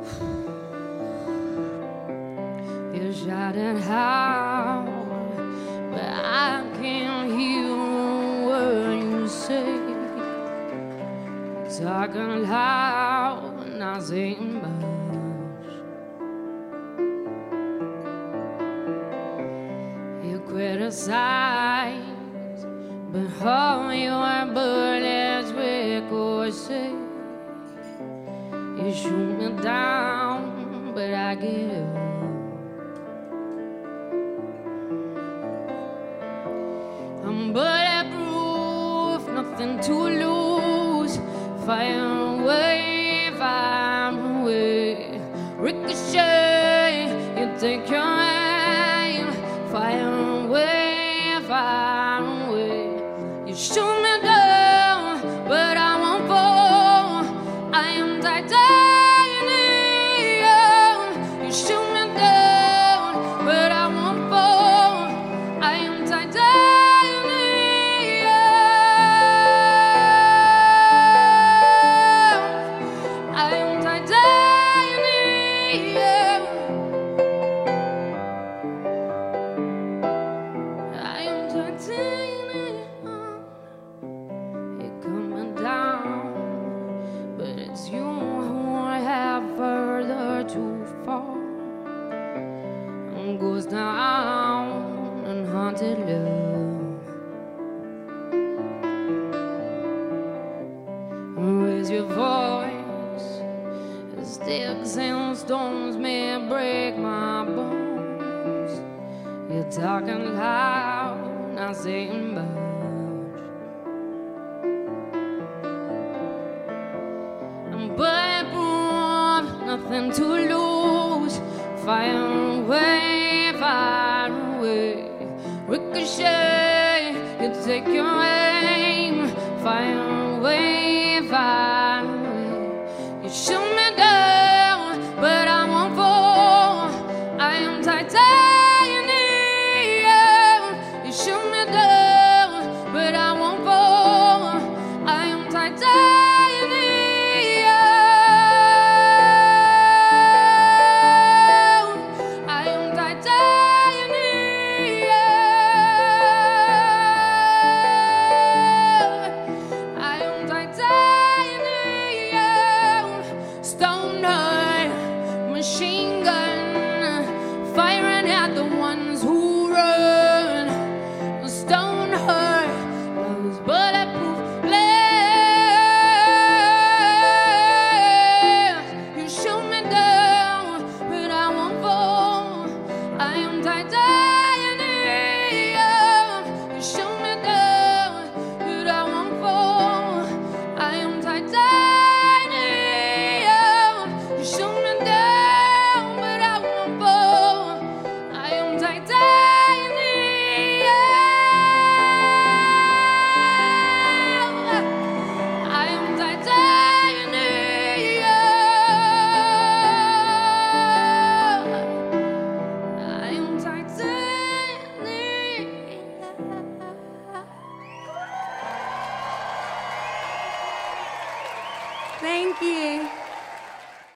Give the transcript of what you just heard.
You're shouting how, but I can't hear a word you say. Talking loud, not saying much. You criticize, but all your bullets ricochet. You shoot me down, but I get up. I'm bulletproof, nothing to lose. Fire away, fire away. Ricochet, you take your aim. Fire away, fire away. You shoot me down, but I won't fall. I am titanium. You shoot me down, but I won't fall. I am titanium. It's you who I have further to fall, and goes down in haunted love. Raise your voice, sticks and stones may break my bones. You're talking loud, not saying much. Bulletproof, nothing to lose. Fire away, fire away. Ricochet, you take your aim. Fire away, fire away. You shoot me down, but I won't fall. I am titanium. You shoot me down, but I won't fall. I am titanium. Machine gun.